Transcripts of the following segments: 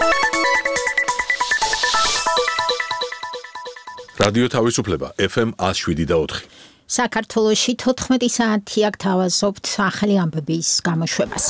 რადიო თავისუფლება FM 107.4. საქართველოში 14 საათი აქ თავაზობთ ახალი ამბების გამოშვებას.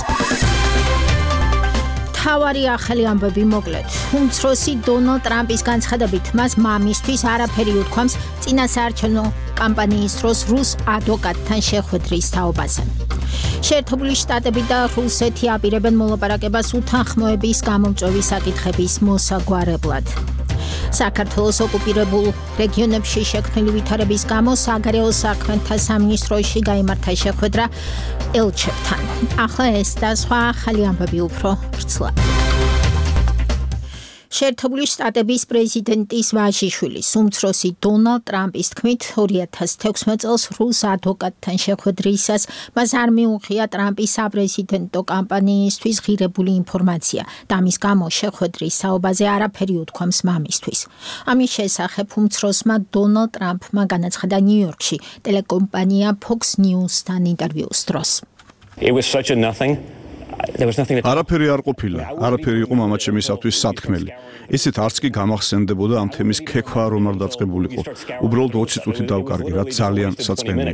თავარი ახალი ამბები მოკლედ. უმცროსი დონალდ ტრამპის განცხადებით მას მამისთვის არაფერი უთქვამს წინასაარჩევნო კამპანიის დროს რუს ადვოკატთან შეხვედრის თაობაზე. შეერთებული შტატები და რუსეთი აპირებენ მოლაპარაკებას უთანხმოების გამომწვევი საკითხების მოსაგვარებლად. საქართველოს ოკუპირებულ რეგიონებში შექმნილი ვითარების გამო საგარეო საქმეთა სამინისტროში გაიმართა შეხვედრა ელჩებთან. ახლა ეს და სხვა ახალი ამბები უფრო ვრცლად. შეერთებული შტატების პრეზიდენტის ვაჟიშვილის უმცროსი დონალდ ტრამპის თქმით 2016 წელს რუს ადვოკატთან შეხვედრისას მას არ მიუღია ტრამპის საპრეზიდენტო კამპანიისთვის ღირებული ინფორმაცია და ამის გამო შეხვედრის თაობაზე არაფერი უთქვამს მამისთვის. ამის შესახებ უმცროსმა დონალდ ტრამპმა განაცხადა ნიუ-იორკში ტელეკომპანია Fox News-თან ინტერვიუს დროს. It was such a nothing. არაფერი არ ყოფილა, არაფერი იყო მამაჩემისათვის სათქმელი. ისეთ არც კი გამახსენდებოდა ამ თემის ქექვა რომ არ დაწყებულიყო. უბრალოდ 20 წუთი დავკარგი, რაც ძალიან საწყენია.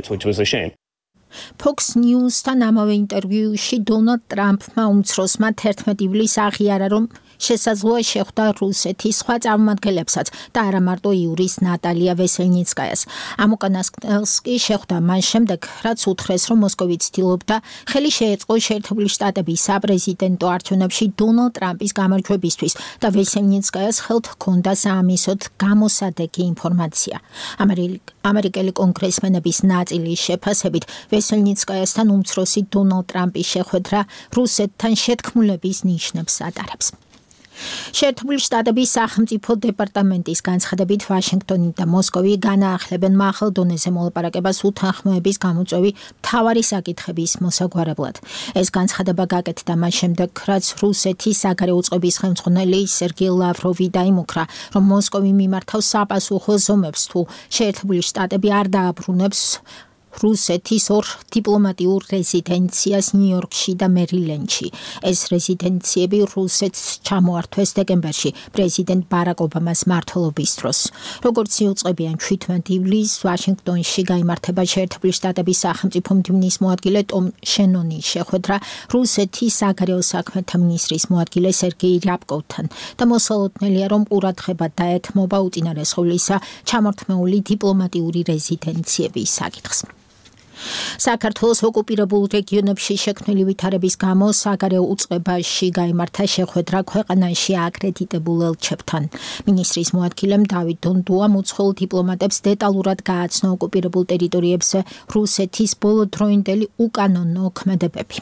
Fox News-თან ამავე ინტერვიუში დონალდ ტრამპმა უმცროსმა 11 ივლისს აღიარა, რომ შესაძლოა შეხვდა რუსეთის სხვა წარმომადგენლებსაც და არა მარტო იურის ნატალია ვესელნიცკაიას. ამ უკანასკნელს კი შეხვდა მან შემდეგ, რაც უთხრეს, რომ მოსკოვი ცდილობდა ხელი შეეწყო შეერთებული შტატების საპრეზიდენტო არჩევნებში დონალდ ტრამპის გამარჯვებისთვის და ვესელნიცკაიას ხელთ ჰქონდა საამისოდ გამოსადეგი ინფორმაცია. ამერიკელი კონგრესმენების ნაწილის შეფასებით ვესელნიცკაიასთან უმცროსი დონალდ ტრამპის შეხვედრა რუსეთთან შეთქმულების ნიშნებს ატარებს. შეერთებული შტატების სახელმწიფო დეპარტამენტის განცხადებით ვაშინგტონი და მოსკოვი განაახლებენ მაღალ დონეზე მოლაპარაკებას უთანხმოების გამოწვევი მთავარი საკითხების მოსაგვარებლად. ეს განცხადება გაკეთდა მას შემდეგ, რაც რუსეთის საგარეო უწყების ხელმძღვანელი სერგეი ლავროვი დაიმუქრა, რომ მოსკოვი მიმართავს საპასუხო ზომებს თუ შეერთებული შტატები არ დააბრუნებს რუსეთის ორ დიპლომატიურ რეზიდენციას ნიუ-იორკში და მერილენდში. ეს რეზიდენციები რუსეთს ჩამოართვეს დეკემბერში პრეზიდენტ ბარაკ ობამას მმართველობის დროს. როგორც იუწყებიან 17 ივლისს ვაშინგტონში გაიმართება შეერთებული შტატების სახელმწიფო მდივნის მოადგილე ტომ შენონის შეხვედრა რუსეთის საგარეო საქმეთა მინისტრის მოადგილე სერგეი რიაბკოვთან და მოსალოდნელია, რომ ყურადღება დაეთმობა უწინარესხულისა ჩამორთმეული დიპლომატიური რეზიდენციების საკითხს. საქართველოს ოკუპირებულ რეგიონებში შექმნილი ვითარების გამო საგარეო უწყებაში გაიმართა შეხვედრა ქვეყანაში აკრედიტებულ ელჩებთან. მინისტრის მოადგილემ დავით დონდუამ უცხოელ დიპლომატებს დეტალურად გააცნო ოკუპირებულ ტერიტორიებზე რუსეთის ბოლოდროინდელი უკანონო ქმედებები.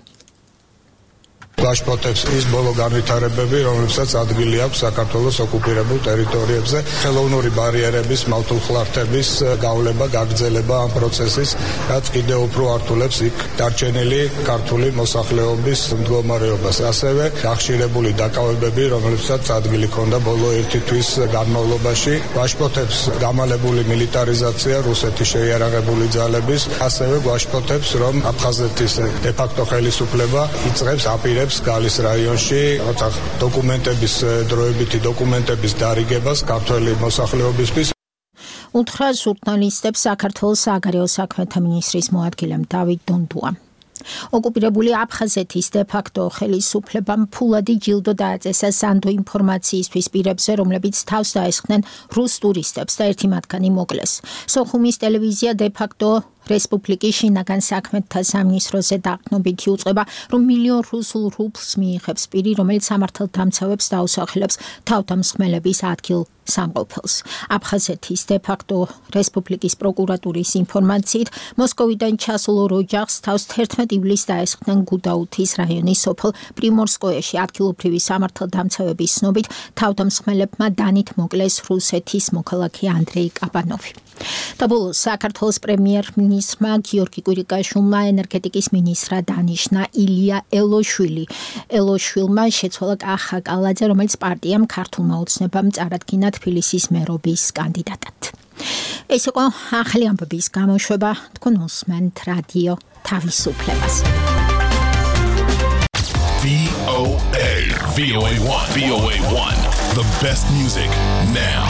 გაშფოთებს ის ბოლო განვითარებები, რომლებსაც ადგილი აქვს საქართველოს ოკუპირებულ ტერიტორიებზე, ხელოვნური ბარიერების, მავთულხლართების გავლება, გაგრძელება ამ პროცესის, რაც კიდევ უფრო ართულებს იქ დარჩენილი ქართული მოსახლეობის მდგომარეობას. ასევე გახშირებული დაკავებები, რომლებსაც ადგილი ჰქონდა ბოლო 1 თვის განმავლობაში, გაშფოთებს გამალებული მილიტარიზაცია რუსეთის შეიარაღებული ძალების, ასევე გაშფოთებს, რომ აფხაზეთის დე-ფაქტო ხელისუფლება იწყებს აპირებს გალის რაიონში დოკუმენტების დროებითი დოკუმენტების დარიგებას ქართველი მოსახლეობისთვის. უთხრა ჟურნალისტებს საქართველოს საგარეო საქმეთა მინისტრის მოადგილემ დავით დონდუამ. ოკუპირებული აფხაზეთის დე-ფაქტო ხელისუფლებამ ფულადი ჯილდო დააწესა სანდო ინფორმაციისთვის პირებზე, რომლებიც თავს დაესხნენ რუს ტურისტებს და ერთი მათგანი მოკლეს. სოხუმის ტელევიზია დე-ფაქტო რესპუბლიკის შინაგან საქმეთა სამინისტროზე დაყრდნობითი უწყება, რომ 1 მილიონ რუსულ რუბლს მიიღებს პირი, რომელიც სამართალდამცავებს დაუსახელებს თავდამსხმელების ადგილ სამყოფელს. აფხაზეთის დე-ფაქტო რესპუბლიკის პროკურატურის ინფორმაციით, მოსკოვიდან ჩასულ ორ ოჯახს თავს 11 ივლისს დაესხნენ გუდაუთის რაიონის სოფელ პრიმორსკოეში. ადგილობრივი სამართალდამცავების ცნობით, თავდამსხმელებმა დანით მოკლეს რუსეთის მოქალაქე ანდრეი კაბანოვი. და ბოლოს საქართველოს პრემიერ-მინისტრმა გიორგი კვირიკაშვილმა ენერგეტიკის მინისტრად დანიშნა ილია ელოშვილი. ელოშვილმა შეცვალა კახა კალაძე, რომელიც პარტიამ ქართულმა ოცნებამ წარადგინა თბილისის მერობის კანდიდატად. ეს იყო ახალი ამბების გამოშვება. თქვენ უსმენთ რადიო თავისუფლებას. VOA1. VOA1. The best music now.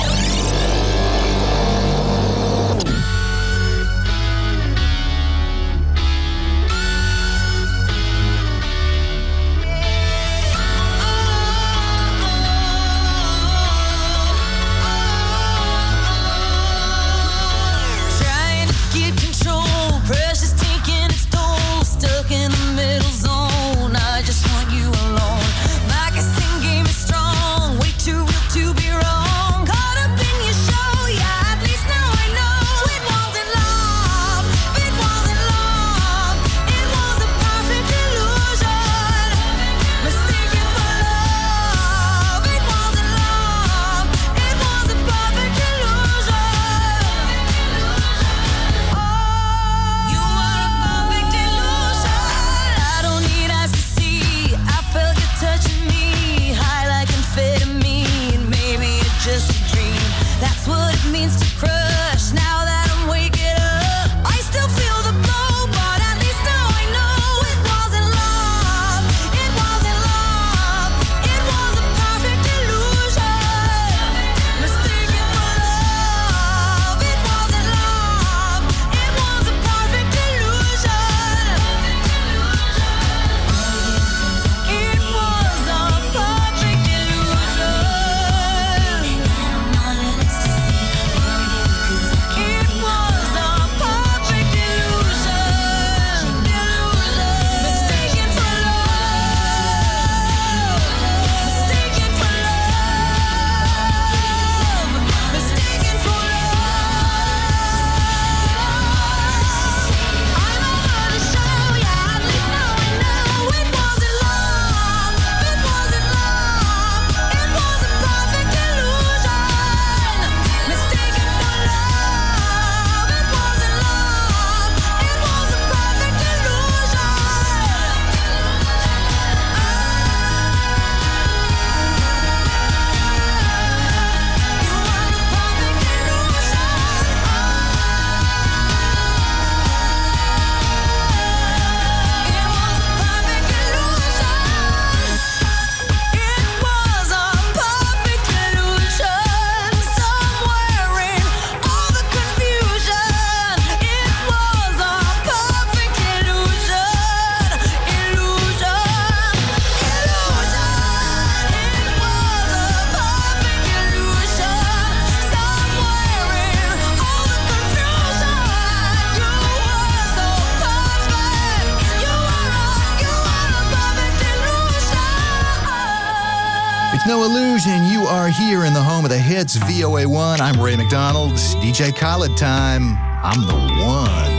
No illusion, you are here in the home of the hits, VOA1. I'm Ray McDonald. DJ Khaled time. I'm the one.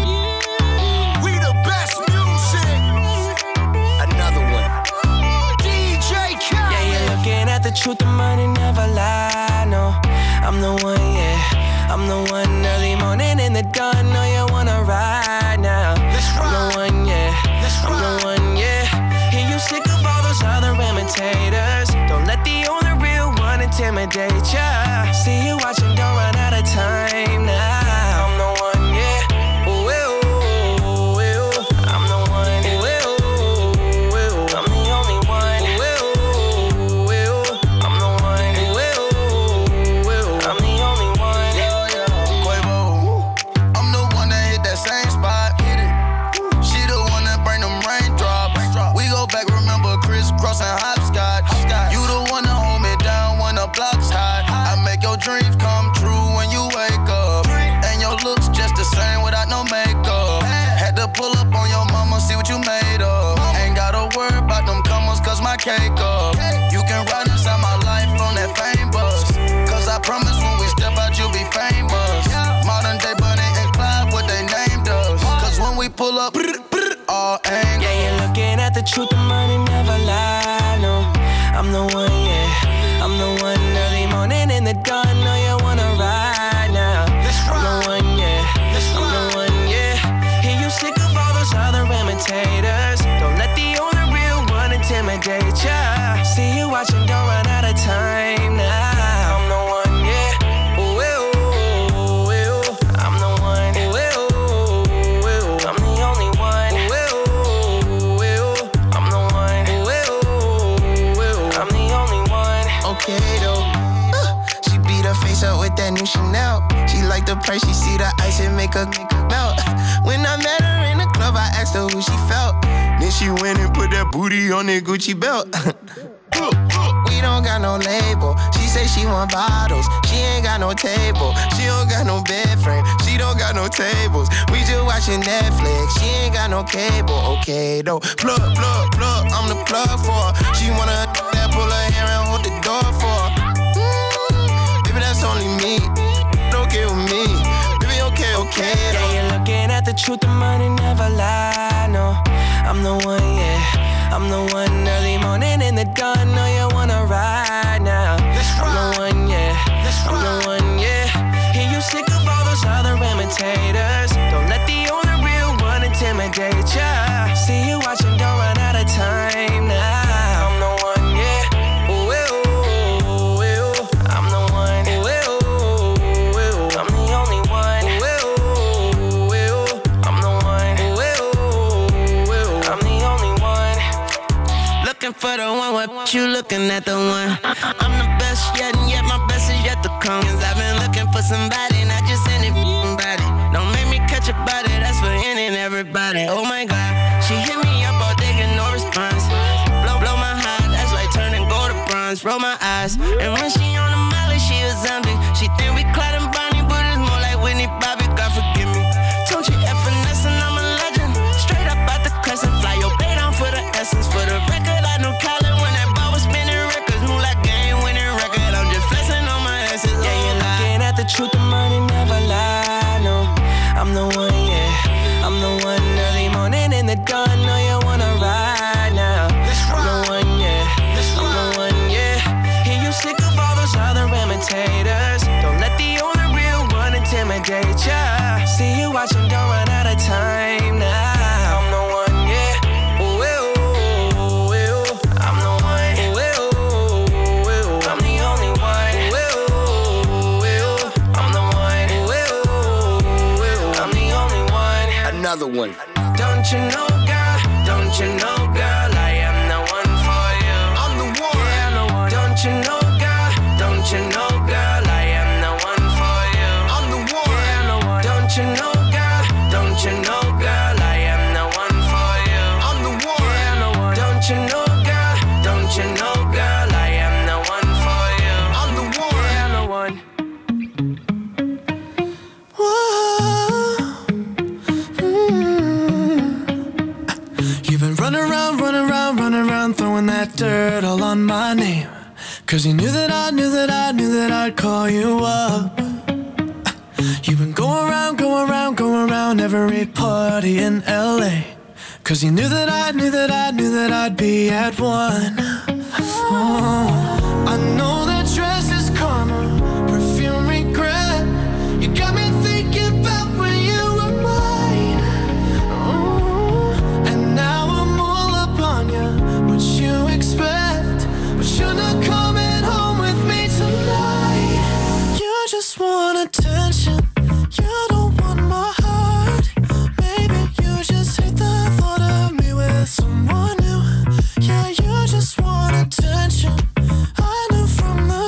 We the best music. Another one. DJ Khaled. Yeah, you're looking at the truth, the money never lie. No, I'm the one, yeah. I'm the one early morning in the dawn. Know you wanna ride now. Let's ride. I'm the one, yeah. I'm the one, yeah. Hear you sick of all those other imitators. Don't let the only real one intimidate ya. See you watching, don't run out of time now. I'm the one, yeah. Ooh, ooh, ooh, ooh. I'm the one, ooh, ooh, ooh. I'm the only one, ooh, ooh, ooh. I'm the one, ooh, ooh, ooh. I'm the only one. Quavo. I'm the one that hit that same spot. She the one that bring them raindrops. We go back, remember crisscross and hopscotch. You the one that hold me down when the block's hot. I make your dreams come true when you wake up. And your looks just the same without no makeup. Had to pull up on your mama, see what you made of. Ain't gotta worry about them comers, cause my cake up. You can ride inside my life on that fame bus. Cause I promise when we step out, you'll be famous. Modern day Bunny and Clyde, what they named us. Cause when we pull up, all angles. Yeah, you're looking at the truth, the money never lie. No, I'm the one, yeah. I'm the one early morning in the dawn. Know you wanna ride now. I'm the one, yeah. I'm the one, yeah. Hear you sick of all those other imitators. Don't let the only real one intimidate ya. See you watching, don't run out of time now. I'm the one, yeah. Ooh, ooh, ooh, ooh. I'm the one, ooh, ooh, ooh. I'm the only one. Ooh, ooh, ooh. I'm the one. Ooh, ooh, pray she see the ice and make her melt. When I met her in the club, I asked her who she felt. Then she went and put that booty on that Gucci belt. We don't got no label. She say she want bottles. She ain't got no table. She don't got no bed frame. She don't got no tables. We just watching Netflix. She ain't got no cable. Okay though. Plug. I'm the plug for her. She wanna that pull her hair and hold the door for her. Baby, that's only me. Okay with me. Baby, okay. Yeah, you're looking at the truth. The money never lie. No, I'm the one. Yeah. I'm the one early morning in the dawn. Know you wanna ride now. I'm the one, yeah. I'm the one, yeah. Hear you sick of all those other imitators. Don't let the only real one intimidate ya. See you watching, don't run out of time now. I'm the one, yeah. Ooh, ooh, ooh. I'm the one. Ooh, ooh, ooh. I'm the only one. Ooh, ooh. I'm the one. Ooh, ooh. I'm the only one. Looking for the one, what you looking at the one? I'm the best yet, and yet my best is yet to come. Cause I've been looking for somebody, not just anybody. Don't make me catch a body, that's for any and everybody. Oh my God, she hit me up all day, get no response. Blow my heart, that's like turning gold to bronze. Roll my eyes, and when she on the molly, she a zombie. She think we Clyde and Bonnie, but it's more like Whitney Bobby. God forgive me. Told you F&S and I'm a legend. Straight up out the crescent, fly your bait on for the essence. For the record, I know Colin when that ball was spinning records. Move like game winning record. I'm just flexing on my essence. Yeah, you're looking at the truth, the money never lie. No, I'm the one, yeah. I'm the one early morning in the dawn. Know you wanna ride now. I'm the one, yeah. I'm the one, yeah. Hear you sick of all those other imitators. Don't let the only real one intimidate ya. See you watching, don't run out of time now. I'm the one, yeah. Ooh, ooh, ooh. I'm the one. Ooh, ooh. I'm the only one. Ooh, ooh. I'm the one. Ooh, I'm the only one. Another one. Don't you know, girl? Don't you know, girl? I am the one for you. I'm the one. Yeah, I'm the one. Don't you know, girl? Don't you know, girl? I am the one for you. I'm the one. Yeah, I'm the one. Don't you know, girl? Don't you know, girl? I am the one for you. I'm the one. Yeah, I'm the one. Don't you know, girl? Don't you know, girl? I am the one for you. I'm the one. Yeah, I'm the one. You've been running around, throwing that dirt all on my name. Cause you knew that I'd call you up. You've been going around every party in LA. Cause you knew that I'd be at one. Oh, I know that dress is karma, perfume regret. You got me thinking about when you were mine. Oh, and now I'm all up on you. What you expect? But you're not coming home with me tonight. You just want attention. You don't want my heart. Maybe you just hate the thought of me with someone new. Yeah, you just want attention. I knew from the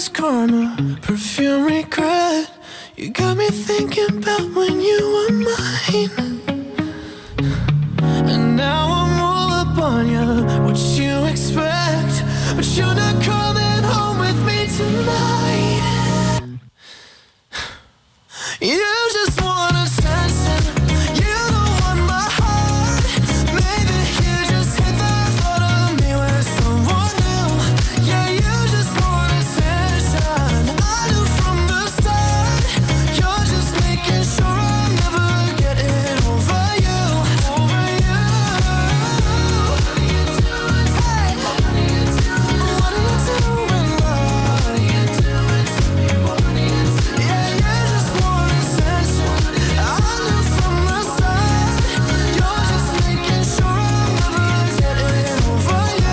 karma, perfume regret. You got me thinking about when you were mine. And now I'm all up on you, what you expect. But you're not coming home with me tonight. You just want attention. You don't want my heart. Maybe you just hit the thought of me with someone new. Yeah, you just want attention. I knew from the start. You're just making sure I'm never getting over you. Over you. What are you doing? Hey, what are you doing? What are you doing, love? What are you doing to me? What are you doing? Yeah, you just want attention. I knew from the start. You're just making sure I'm never getting over you.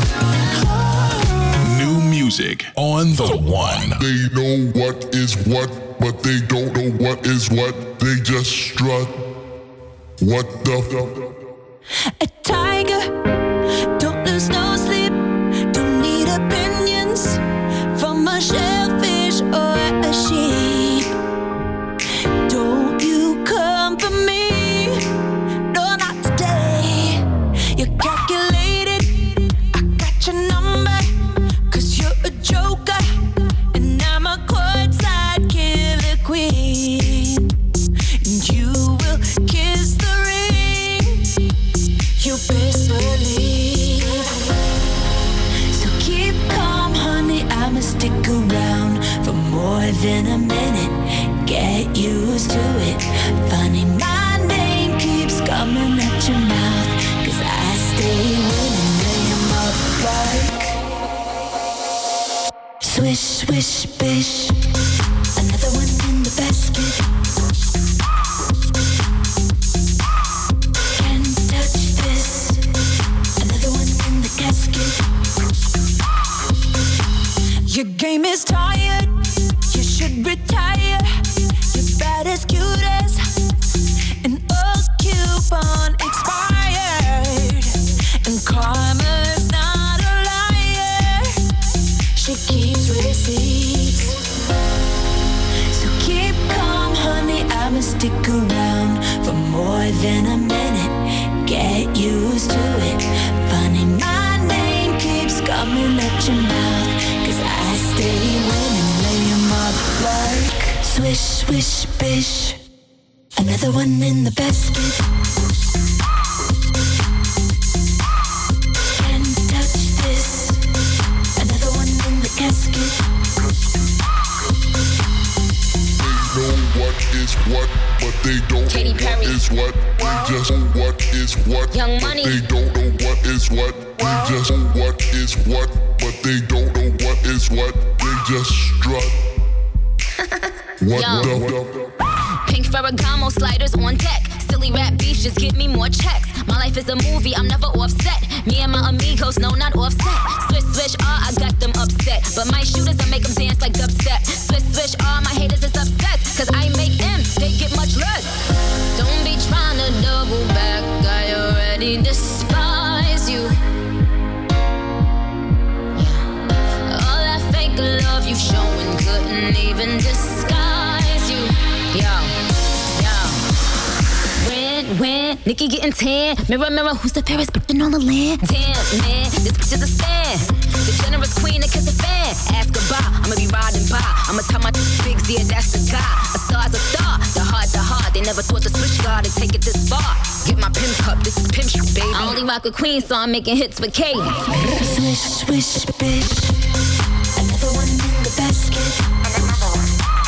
New music on the one. They know what is what, but they don't know what is what. They just strut. What the A tiger, don't lose no sleep. Don't need opinions from a shellfish or a sheep. Don't you come for me, no, not today. You're calculated, I got your number. 'Cause you're a joker, and I'm a courtside killer queen. And you will kiss the ring, you best believe. So keep calm, honey, I'ma stick around for more than a minute. Get used to it. Funny, my name keeps coming at your mouth. 'Cause I stay winning, lay 'em up like swish, swish, bish. Another one in the basket. Can't touch this. Another one in the casket. Your game is tired. You should retire. You're bad as cute as an old coupon expired. And karma's not a liar. She keeps receipts. So keep calm, honey, I'ma stick around for more than a minute. Get used to it. Funny, my name keeps coming at your mouth. 'Cause I stay winning, lay 'em up like swish, swish, bish. Another one in the basket. Can't touch this. Another one in the casket. know what is what, but they don't Katy know Perry. what is what. They just know what is what, Young but Money. they don't know what is what. They just know what is what, but they don't know what is what. They just strut. What Yo. the? Pink Ferragamo sliders on deck. Silly rap beefs, just give me more checks. My life is a movie, I'm never offset. Me and my amigos, no, not offset. Switch, switch, I got them upset. But my shooters, I make them dance like dubstep. Switch, switch, my haters is upset. 'Cause I make M's, they get much less. Don't be trying to double back, I already despise you. Yeah. All that fake love you showing couldn't even disguise you. Yo. When Nikki getting tan, mirror, mirror, who's the fairest bitch on the land? Damn, man, this bitch is a stan. The generous queen that kiss a fan. Ask her bye, I'ma be riding by. I'ma tell my big Z, that's the guy. A star's a star, the heart. They never thought the switch guard would take it this far. Get my pimp cup, this is pimp shit, baby. I only rock with queen, so I'm making hits with Katy. Swish, swish, bish. Another one in the basket. And another one.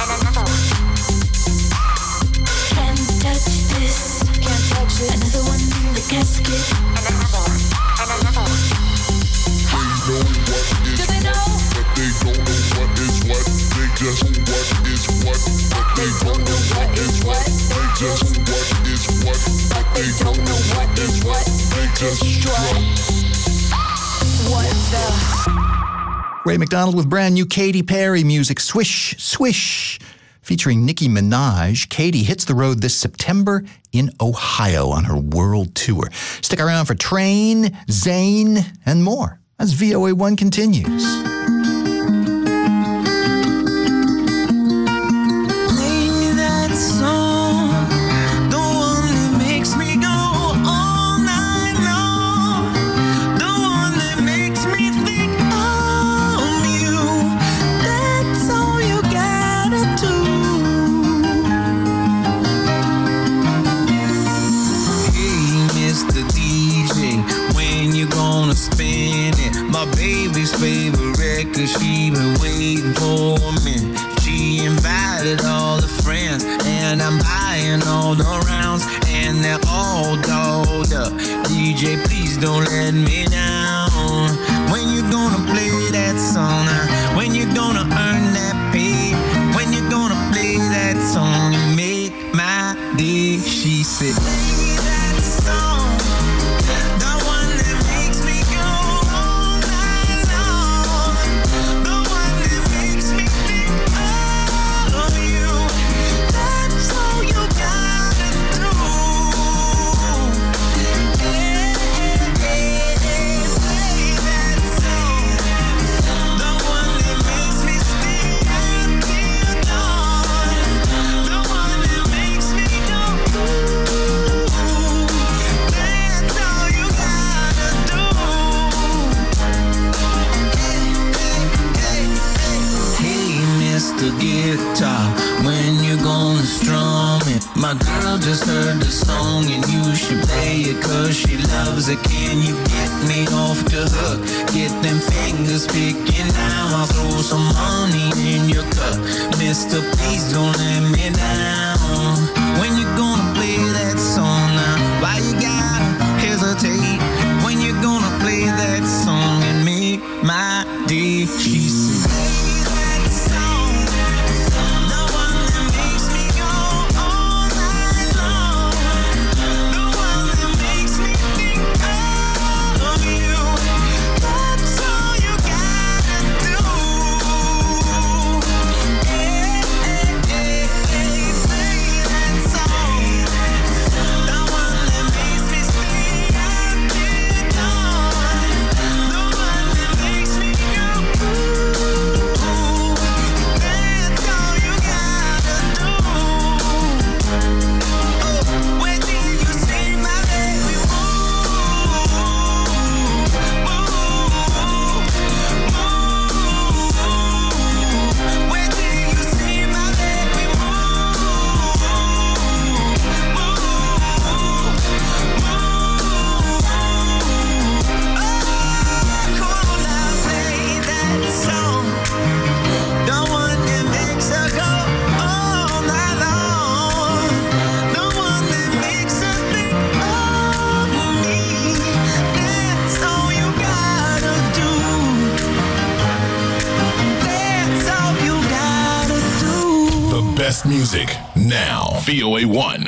Can't touch this. Another one in the casket. And another one. They know what is Do they know? what, but they don't know what is what. They just know what is what, but they don't know what is what. They just know what is what, but they don't know what is what. They just strut. What the? Ray McDonald with brand new Katy Perry music, Swish, Swish. Featuring Nicki Minaj, Katy hits the road this September in Ohio on her world tour. Stick around for Train, Zayn, and more as VOA1 continues. invited all the friends, and I'm buying all the rounds, and they're all dolled up. DJ, please don't let me down. When you gonna play that song? When you gonna earn that pay? When you gonna play that song and make my day? She said, play that song, the one that makes me go all night long, the one that makes me think of you. That's all you gotta do. Hey, hey, hey, play that song, the one that makes me stay until dawn, the one that makes me go ooh. That's all you gotta do. Hey, Mr. Guitar, when you gonna strum it? My girl just heard the song and you should play it 'cause she loves it. Can you get me off the hook? Get them fingers picking now. I'll throw some money in your cup. Mister, please don't let me down. When you gonna play that song now? Why you gotta hesitate? When you gonna play that song and make my day? She said, play that song, the one that makes me go all night long, the one that makes me think of you. That's all you gotta do. Hey, hey, hey, hey, play that song, the one that makes me stay until dawn, the one that makes me go ooh. That's all you gotta do. Oh, when do you see my baby move? When do you see my baby move? Come on now, play that song, the one that makes her go all night long, the one that makes her think of me. That's all you gotta do. That's all you gotta do. The best music now. VOA1.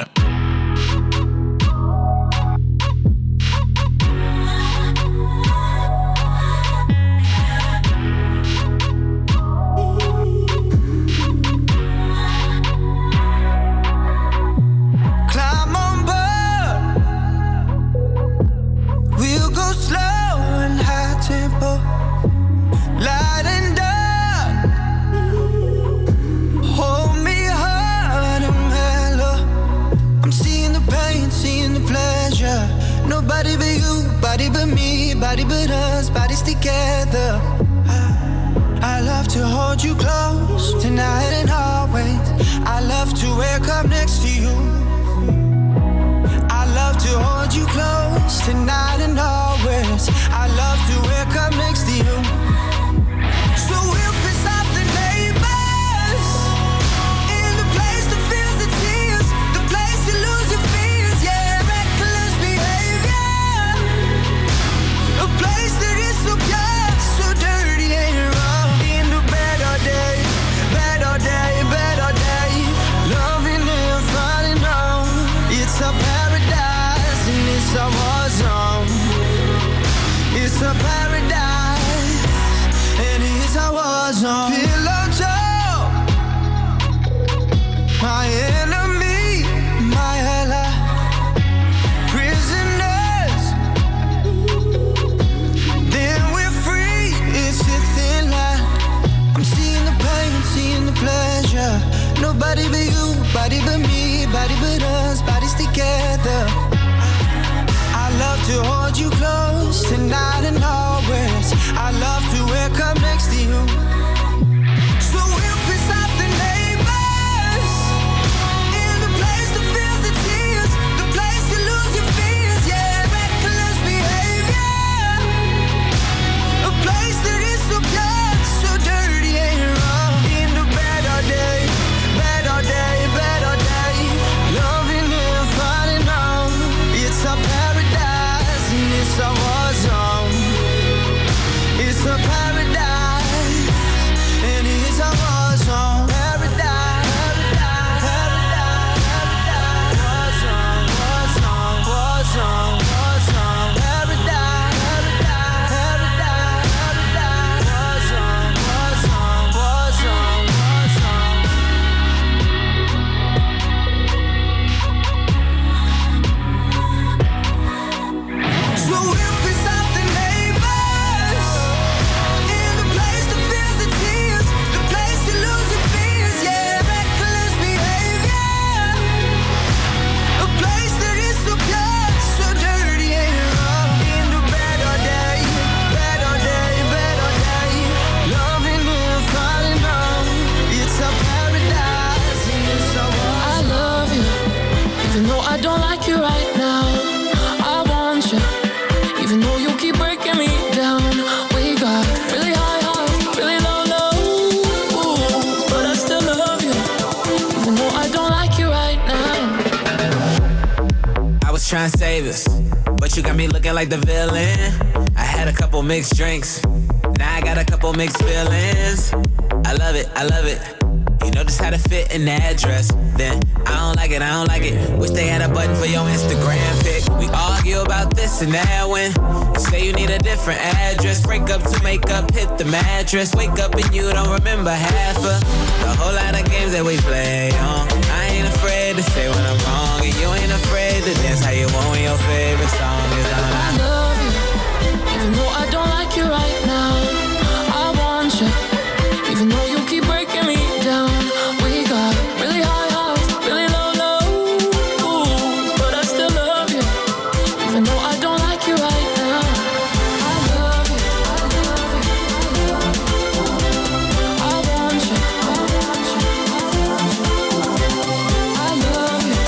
Climb on board. We'll go slow and high tempo, light and dark. Hold me hard and mellow. I'm seeing the pain, seeing the pleasure. Nobody but you, body but me, body but us, bodies together. I love to hold you close tonight and always. I love to wake up next to you. I love to hold you close tonight and always. I love to wake up next to you. So we'll piss off the neighbors in the place that feels the tears, the place you lose your fears, yeah, reckless behavior, a place that is so pure, so dirty and rough. In the better day, better day, better day, loving and falling on. It's a paradise and it's a war zone. It's a paradise and it's a war zone. Pillow talk, my enemy, my ally. Prisoners, then we're free. It's a thin line. I'm seeing the pain, seeing the pleasure. Nobody but you, body but me, body but us, bodies together. I love to hold you close tonight and always. I love to wake up next to you. So we'll piss off the neighbors in the place that feels the tears, the place you lose your fears, yeah, reckless behavior, a place that is so pure, so dirty and rough. In the better day, better trying to save us, but you got me looking like the villain. I had a couple mixed drinks, now I got a couple mixed feelings. I love it, I love it. You know just how to fit in that dress. Then I don't like it, I don't like it. Wish they had a button for your Instagram pic. We argue about this and that when you say you need a different address. Break up to make up, hit the mattress. Wake up and you don't remember half of the whole lot of games that we play on. I ain't afraid to say when I'm wrong, and you ain't afraid to dance how you want when your favorite song is on. I love you, even though I don't like you right now. I want you, even though you keep breaking me down. We got really high highs, really low lows, but I still love you, even though I don't like you right now. I love you, I love you, I want you, I want you, I love you,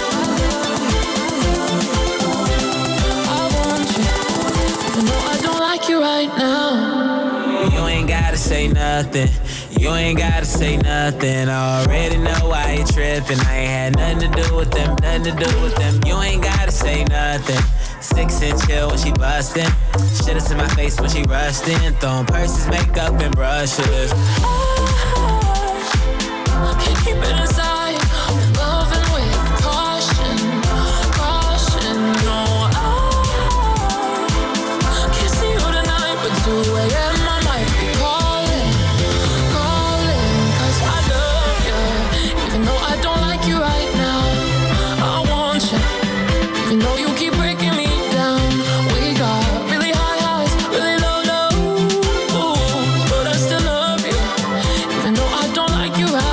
I want you, even though I don't like you right now. You ain't gotta say nothing. You ain't gotta say nothing. I already know why you trippin'. I ain't had nothing to do with them, nothing to do with them. You ain't gotta say nothing. 6 and chill when she bustin'. Shit in my face when she rushed in. Throwing purses, makeup, and brushes. Can't keep it inside. Loving with caution, caution. No, I can't see you tonight, but 2 a.m. I might be calling, cause I love you, even though I don't like you right now. I want you, even though you keep breaking me down. We got really high highs, really low lows, but I still love you, even though I don't like you right now.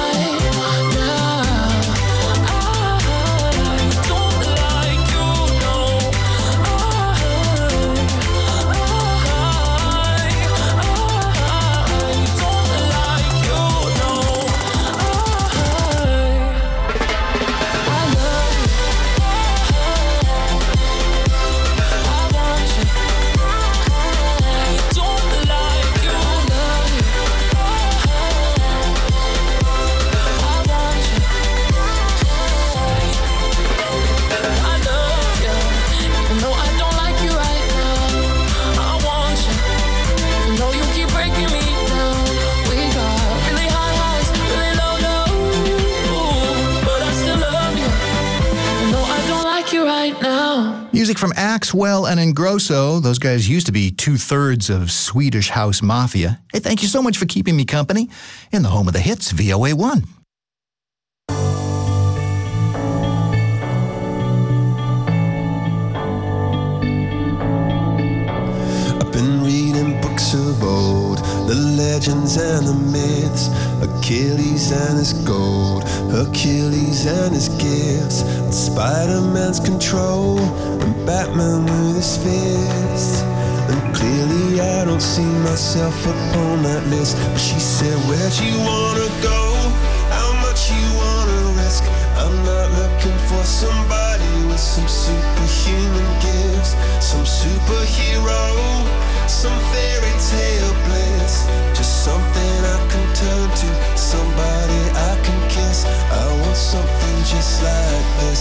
Music from Axwell and Ingrosso. Those guys used to be 2/3 of Swedish House Mafia. Hey, thank you so much for keeping me company in the home of the hits, VOA1. I've been reading books of old, the legends and the myths, Achilles and his gold, Hercules and his gifts, and Spider-Man's control, and Batman with his fists. And clearly I don't see myself upon that list. But she said, where'd you wanna go? How much you wanna risk? I'm not looking for somebody with some superhuman gifts, some superhero, some fairy tale bliss, just something I can turn to, somebody I can kiss. I want something just like this.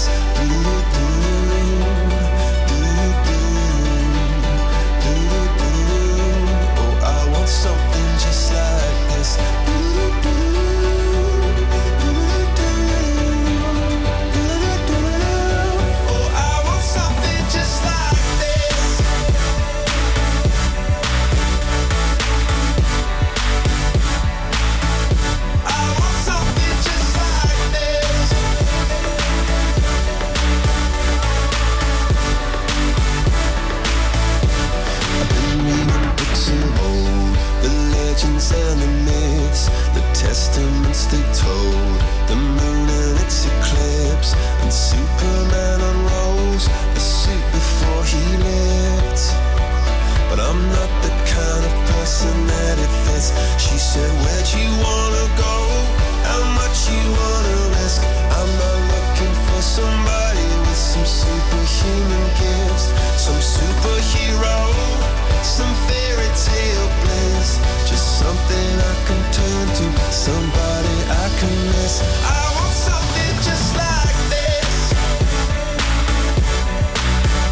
Oh, I want something just like this. Oh, I want something just like this. I want something just like this. I've been reading books of old, the legends and the myths, the testaments they told, the moon and its eclipse, and Superman unrolls the suit before he lived. But I'm not the kind of person that it fits. She said, where'd you wanna go? How much you wanna risk? I'm not looking for somebody with some superhuman gifts, some superhero, some fairy tale bliss, just something I can turn to, somebody I can miss. I want something just like this.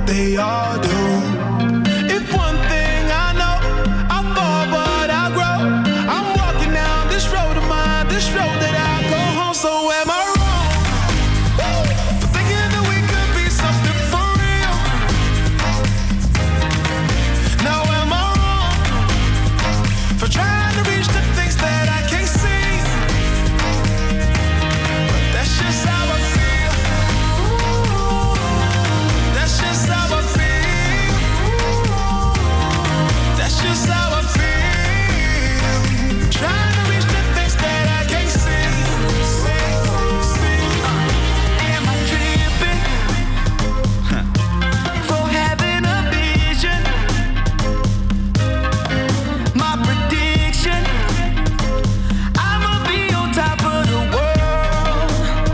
they all do. If one thing I know, I fall but I grow. I'm walking down this road of mine, this road that I go home. So am I wrong for thinking that we could be something for real? Now am I wrong for trying to reach the things that I can't see? But that's just how I feel. That's just how I feel. That's just how I feel. Trying to reach the things that I can't see. Am I tripping for having a vision? My prediction, I'ma be on top of the world.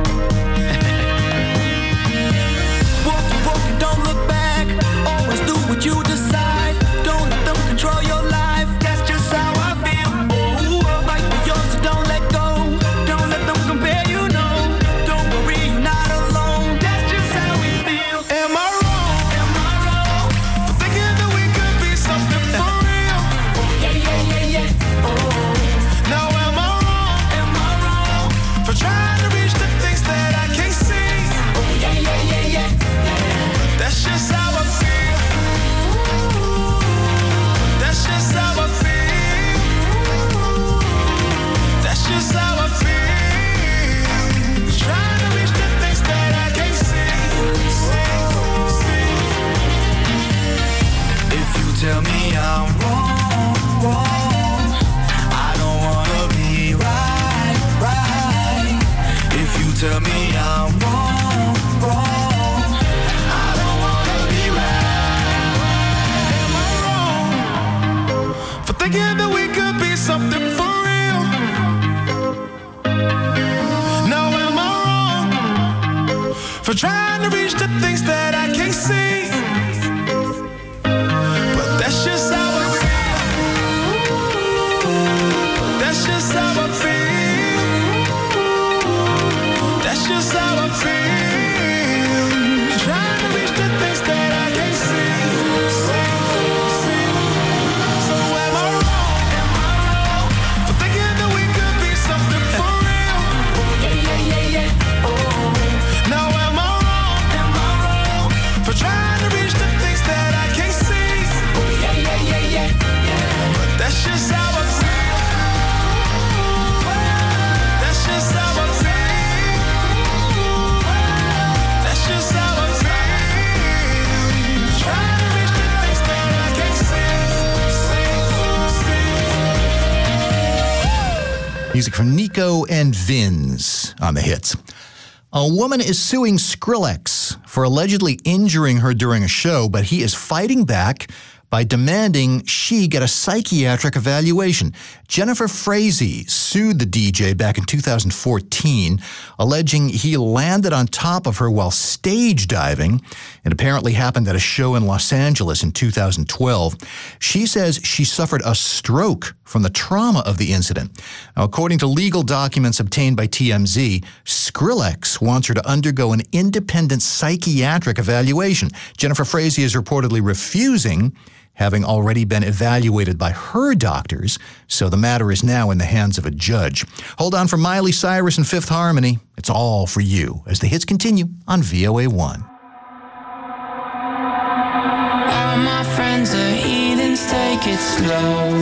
Walk the walk and don't look back. Always do what you decide. Don't let them control your life. That's just how I feel. Oh, fight for yours, so don't let go. Don't let them compare you, no. Don't worry, you're not alone. That's just how we feel. Am I wrong? Am I wrong for thinking that we could be something for real? Yeah. Oh. Now am I wrong? Am I wrong for trying to reach the things that I can't see? Yeah. That's just how I feel. That's just how I feel. That's just how I feel. Trying to reach the things that I can't see. If you tell me I'm wrong, I don't wanna be right. If you tell me I'm wrong, I don't wanna be right. Am I wrong for thinking that we could be something for real? Now am I wrong for trying to reach the things that I can't see? But that's just how I feel. That's just how I feel. That's just how I feel. Trying to reach the things that I can't see. So am I wrong? Am I wrong for thinking that we could be something for real? Yeah. Oh. Now am I wrong? Am I wrong for trying to reach the things that I can't see? Yeah. But that's just how I feel. That's just how I feel. That's just how I feel. Trying to reach the things that I can't see. Music from Nico and Vinz on the hits. A woman is suing Skrillex for allegedly injuring her during a show, but he is fighting back by demanding she get a psychiatric evaluation. Jennifer Frazee sued the DJ back in 2014, alleging he landed on top of her while stage diving. It apparently happened at a show in Los Angeles in 2012. She says she suffered a stroke from the trauma of the incident. Now, according to legal documents obtained by TMZ, Skrillex wants her to undergo an independent psychiatric evaluation. Jennifer Frazee is reportedly refusing, having already been evaluated by her doctors, so the matter is now in the hands of a judge. Hold on for Miley Cyrus and Fifth Harmony. It's all for you as the hits continue on VOA1. All my friends are heathens, take it slow.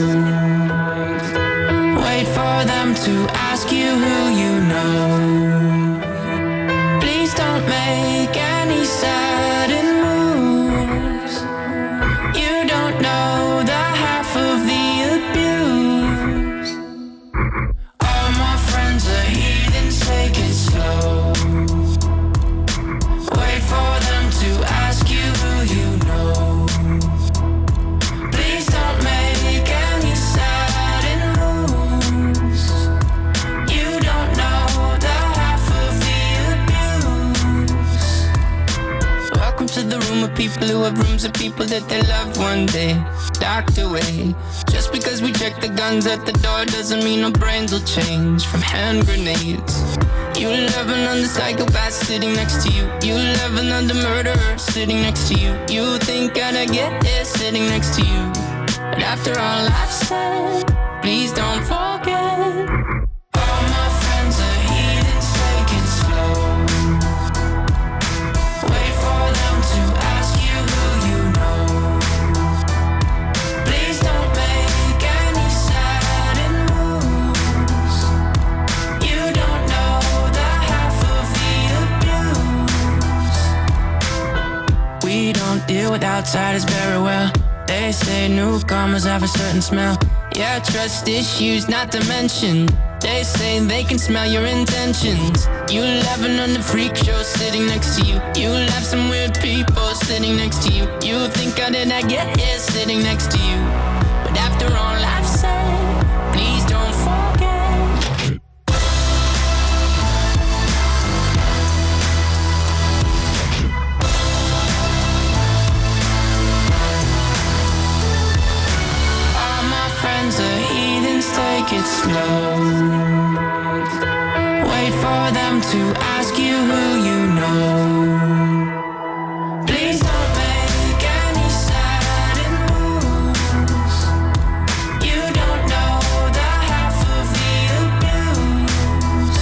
Wait for them to ask you who you know. Please don't make any sudden moves. You don't know the half of the abuse. All my friends are heathens, take it slow. Wait for them to ask you who you know. Please don't make any sudden moves. You don't know the people who have rooms of people that they love one day docked away. Just because we check the guns at the door doesn't mean our brains will change from hand grenades. You love another psychopath sitting next to you. You love another murderer sitting next to you. You think I'd get here sitting next to you. But after all I've said, please don't forget. All my friends are heathens, take it slow. Wait for them to ask you who you know. Please don't make any sudden moves. You don't know the half of the abuse. We don't deal with outsiders very well. They say newcomers have a certain smell. Yeah, trust issues not to mention. They say they can smell your intentions. You laughing on the freak show sitting next to you. You laugh some weird people sitting next to you. You think how did I get here sitting next to you? But after all I've said, please don't forget. Friends are heathens, take it slow. Wait for them to ask you who you know. Please don't make any sudden moves. You don't know the half of the abuse.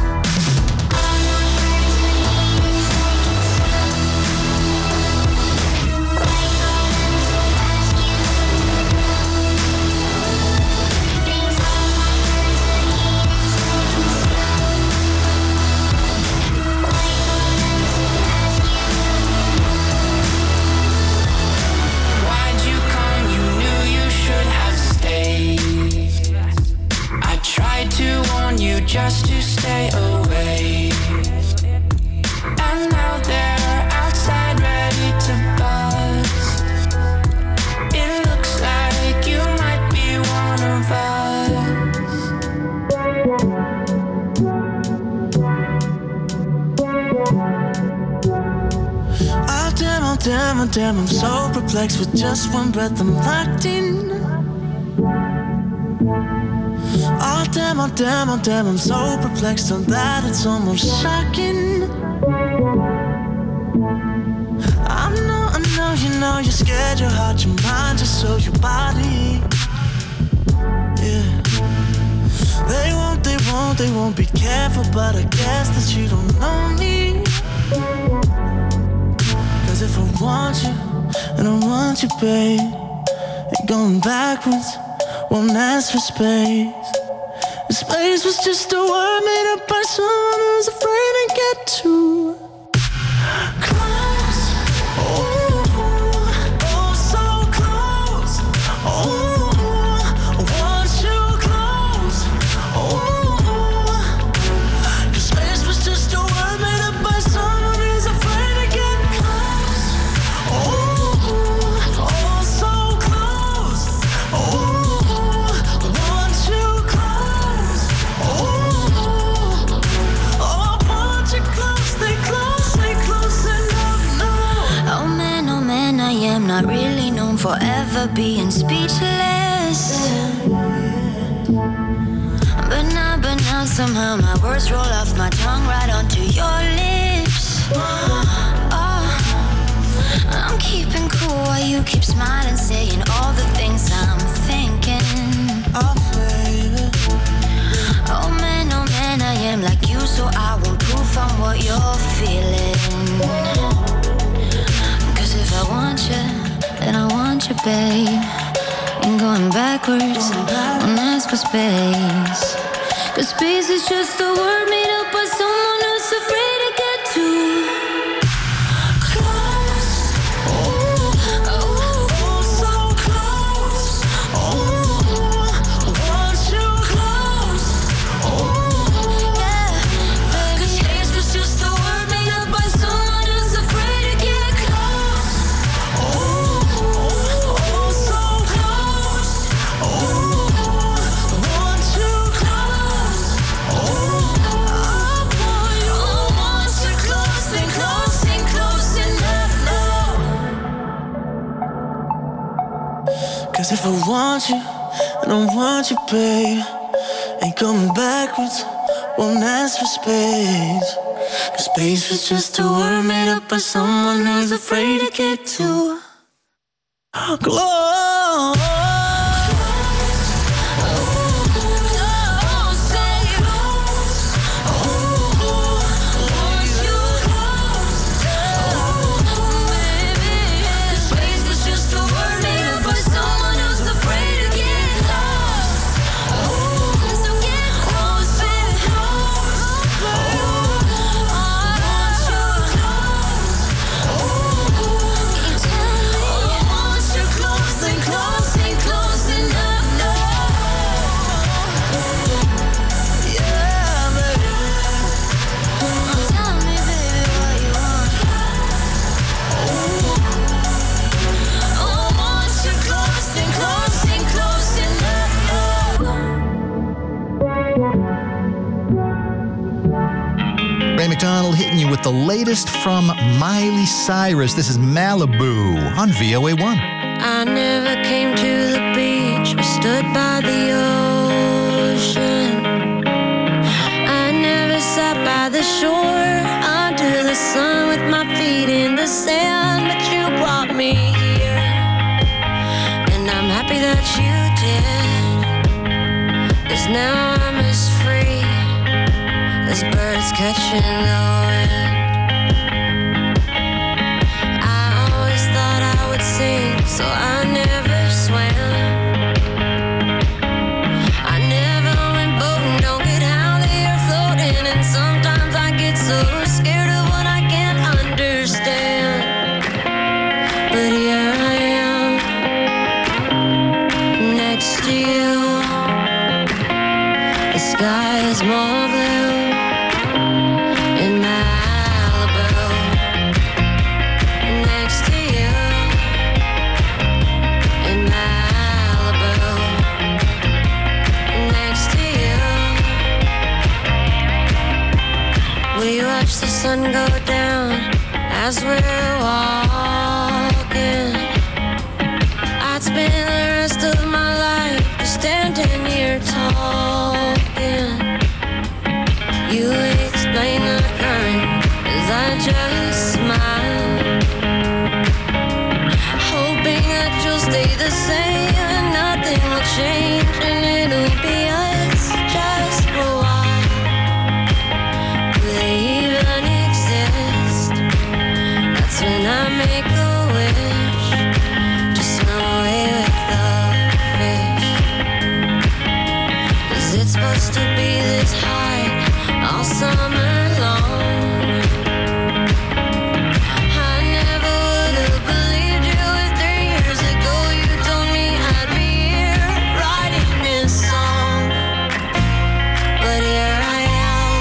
Just to stay away. And now they're outside ready to bust. It looks like you might be one of us. Oh damn, I'm so perplexed. With just one breath I'm locked in. Oh damn, I'm so perplexed on that it's almost shocking. I know, you know you're scared, your heart, your mind, just so your body. Yeah. They won't be careful, but I guess that you don't know me. Cause if I want you, and I want you, babe, ain't going backwards, won't ask for space. Space was just a word made up by someone who's afraid to get too close. Oh, so close. Oh, I want you close. Oh, 'cause space was just a word made up by someone who's afraid to get close. Oh, so close. Oh, I want you close. I'm not really known for ever being speechless. But now somehow my words roll off my tongue right onto your lips. Oh, I'm keeping cool while you keep smiling, saying all the things I'm thinking. Oh, baby. Oh man, I am like you, so I won't proof on what you're feeling. If I want you, then I want you, babe. Ain't going backwards, won't ask for space. 'Cause space is just a word made up by someone who's afraid to get too close. Oh, so close. Oh, I want you close. Oh, yeah. 'Cause space was just a word made up by someone who's afraid to get close. Cause if I want you, I don't want you, babe. Ain't coming backwards, won't ask for space. Cause space was just a word made up by someone who's afraid to get too close. Ray McDonald hitting you with the latest from Miley Cyrus. This is Malibu on VOA1. I never came to the beach or stood by the ocean. I never sat by the shore under the sun with my feet in the sand, but you brought me here, and I'm happy that you did, 'cause now I'm as free as birds catching the wind. I always thought I would sing, so I never swam. I never went boating, don't get how they are floating, and sometimes I get so scared of what I can't understand. But here I am, next to you. The sky is more blue in Malibu, next to you in Malibu, next to you. We watch the sun go down as we're walking. I'd spend the rest of my life just standing here talking. You explain the current as I just smile, hoping that you'll stay the same and nothing will change, and it'll be us just for a while. Do they even exist? That's when I make a wish, just swim away with the fish. 'Cause it's supposed to be this high all summer long. I never would have believed you if 3 years ago you told me I'd be here writing this song. But here I am,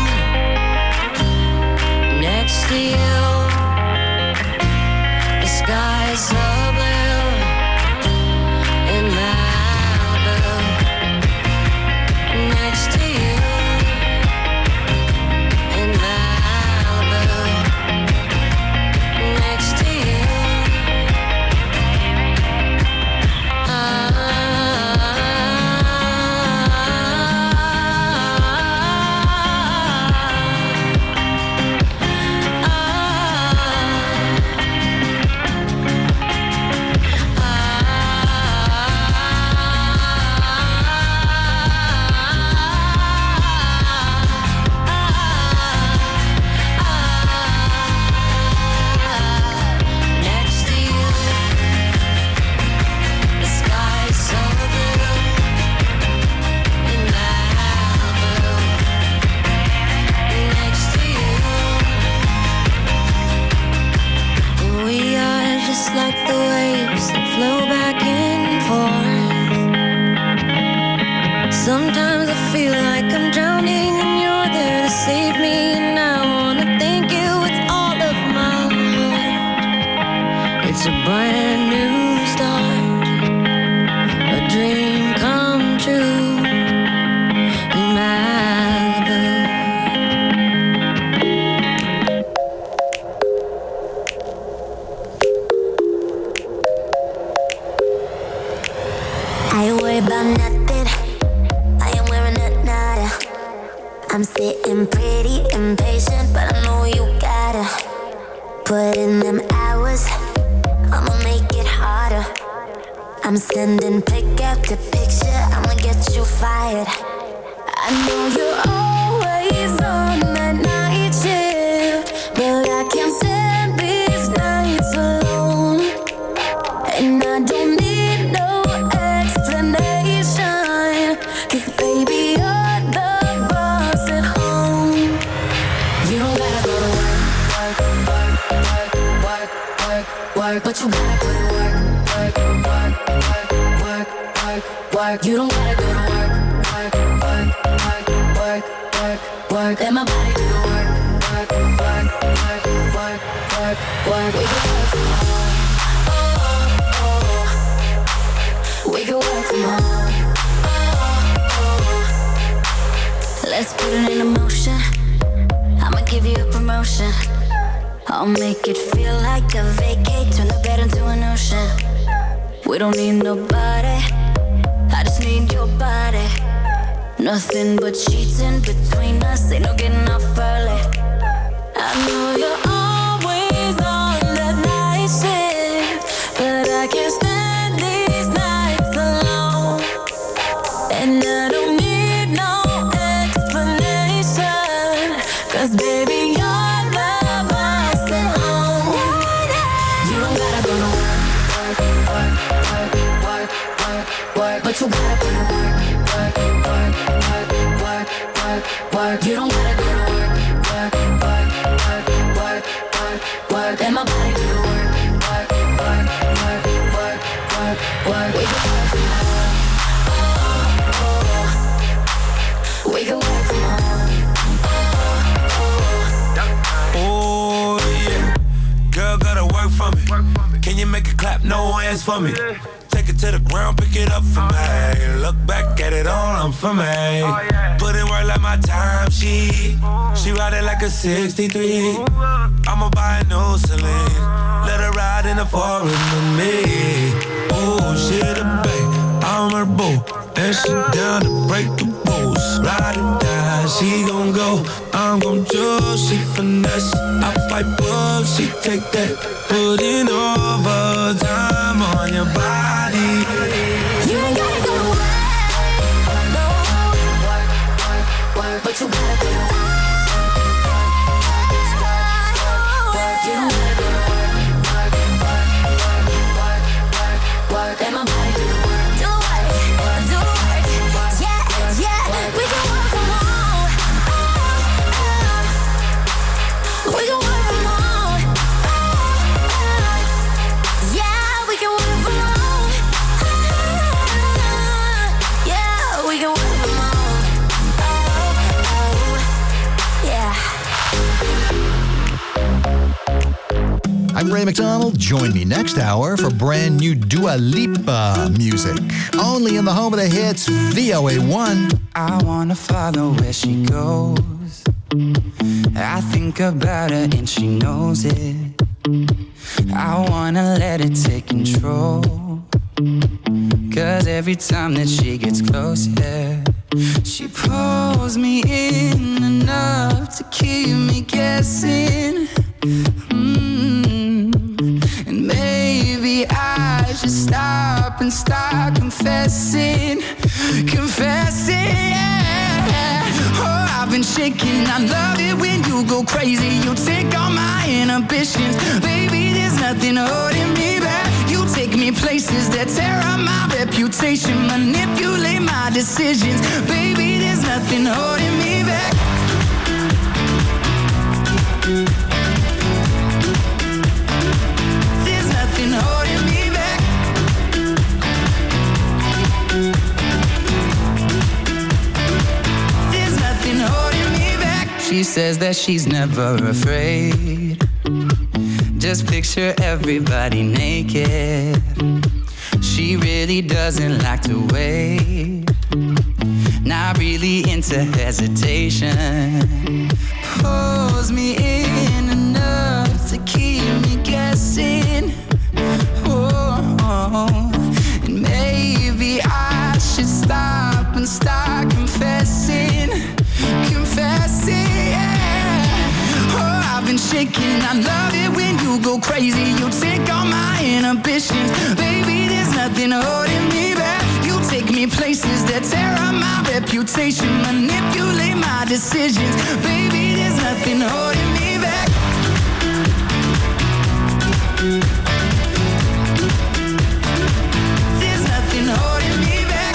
next to you. The sky's so blue in Malibu, next to you. In Malibu, next to you. Next to you. The sky's so blue in Malibu, next to you. We are just like the waves that flow back and forth. Sometimes I feel like I'm drowning and you're there to save me, and I wanna thank you with all of my heart. It's a brand new start, a dream come true in Malibu. I'm sitting pretty impatient, but I know you gotta put in them hours. I'ma make it harder. I'm sending pick after picture, I'ma get you fired. I know you're always on that night shift, but I can't stand these nights alone. And I don't need no explanation, 'cause baby you're the boss at home. You don't gotta go to work, work, work, work, work, work, work, but you gotta put in work, work, work, work, work, work, work. You don't gotta go to work, work, work, work, work, work, work. Let my body do the work, work, work, work, work, work, work. We can work from home, oh, oh, oh. We can work from home, oh, oh. Let's put it in motion. I'ma give you a promotion. I'll make it feel like a vacate, turn the bed into an ocean. We don't need nobody, I just need your body. Nothing but sheets in between us, ain't no getting off early. I know you're always on that night shift, but I can't stand these nights alone. And I don't need no explanation, 'cause baby you're the boss at home. You don't gotta go to work, work, work, work, work, work, work, but you gotta put in work, work, work, work, work, work, work. You don't gotta go to work, work, work, work, work, work, work. Let my body do the work, work, work, work, work, work, work. We can work from home, oh, oh. We can work from home, oh yeah. Girl, gotta work for me. Can you make it clap? No hands for me. Take it to the ground, pick it up for me. Look back at it all, I'm for me. Put in work like my time, she ride it like a 63. I'ma buy a new Celine, let her ride in the foreign with me. Oh, she the babe, I'm her boo, and she down to break the rules. Ride or die, she gon' go, I'm gon' choose. She finesse, I pipe up, she take that. Put in overtime on your body. you ain't gotta go to work, no, work, work, work, but you gotta do it. You don't gotta go to work, work, work, work, work, work, work. Let my body do the work, do it, do it. Yeah, yeah, we can work from home. We can work from home. Yeah, we can work from home. Yeah, we can work from home. Yeah. I'm Ray McDonald. Join me next hour for brand new Dua Lipa music. Only in the home of the hits, VOA1. I wanna follow where she goes. I think about her and she knows it. I wanna let it take control. 'Cause every time that she gets closer, she pulls me in enough to keep me guessing. And maybe I should stop and start confessing, yeah. Oh, I've been shaking, I love it when you go crazy. You take all my inhibitions, baby, there's nothing holding me back. You take me places that tear up my reputation, manipulate my decisions, baby, there's nothing holding me back. There's nothing holding me back. There's nothing holding me back. She says that she's never afraid. Just picture everybody naked. She really doesn't like to wait. Not really into hesitation. Pulls me in enough to keep me guessing. Oh, and maybe I should stop and start confessing. shaking. I love it when you go crazy. You take all my inhibitions. Baby, there's nothing holding me back. You take me places that tear up my reputation. Manipulate my decisions. Baby, there's nothing holding me back. There's nothing holding me back.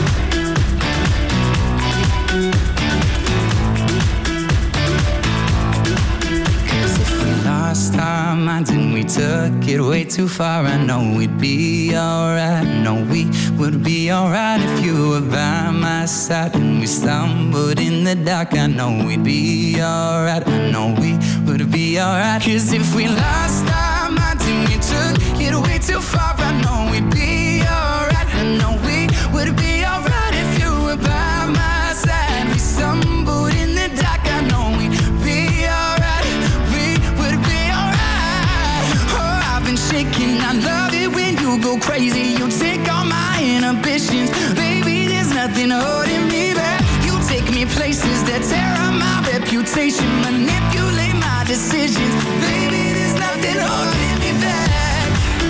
Cause if we lost our minds and we took it way too far, I know we'd be alright. I know we would be alright if you were by my side. And we stumbled in the dark, I know we'd be alright. I know we would be alright. Cause if we lost our minds and we took it way too far, I know we'd be alright. I know we would be alright if you were by my side. We stumbled in the dark, I know we'd be alright. We would be alright. Oh, I've been shaking. I love it when you go crazy. You take all my inhibitions. Baby, there's nothing holding me back. You take me places that tear up my reputation. Manipulate my decisions. Baby, there's nothing holding me back.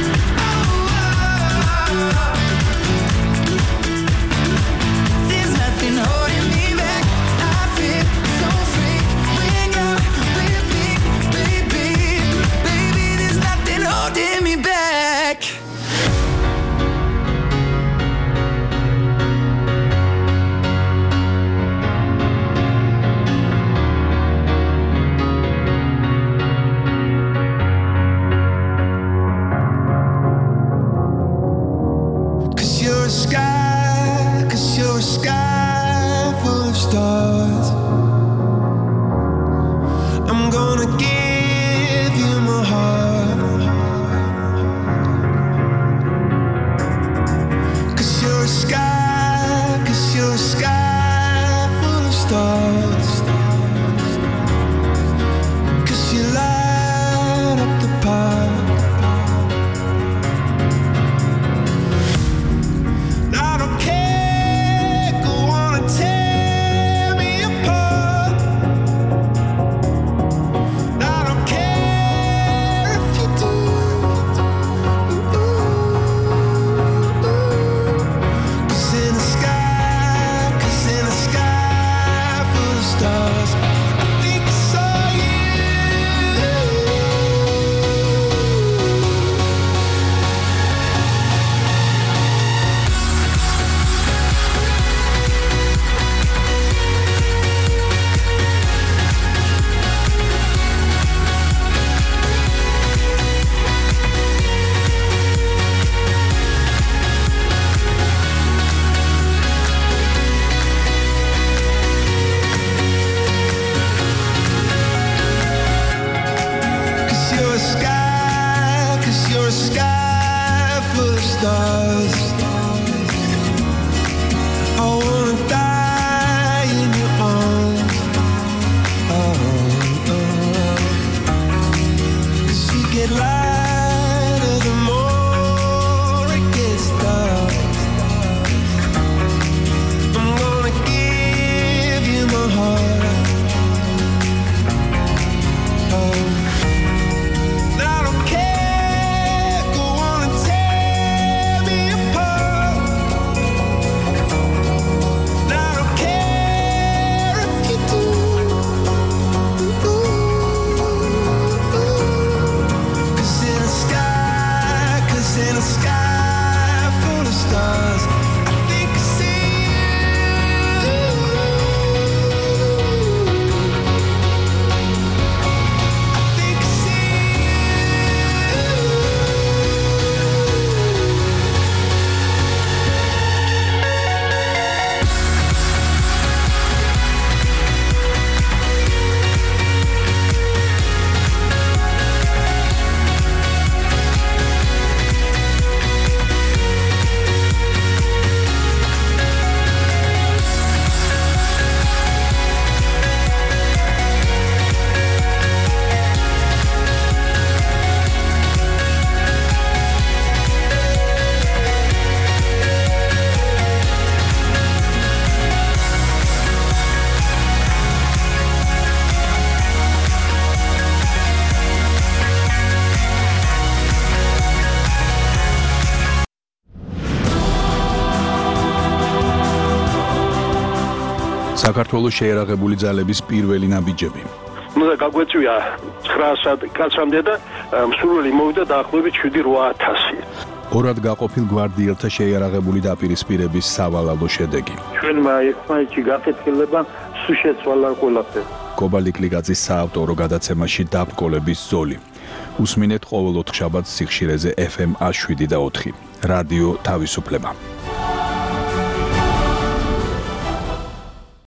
There's nothing holding me back. I feel so free when you're with me, baby. Baby, there's nothing holding me back. საქართველოს შეერაღებული ძალების პირველი ნაბიჯები. უნდა გაგვეწვია 900 კაცამდე და მსურველი მოვიდა დაახლოებით 7-8000. ორად გაყოფილ გვარდიელთა შეიარაღებული დაპირისპირების სავალალო შედეგი. ჩვენმა ერთმანეთში გაკეთილება სულ შეცვალა ყველაფერი. კობალიკლიკაძის საავტორო გადაცემაში დაბრკოლების ზოლი. უსმინეთ ყოველ 4 შაბათს სიხშირეზე FM 107 და 4. რადიო თავისუფლება.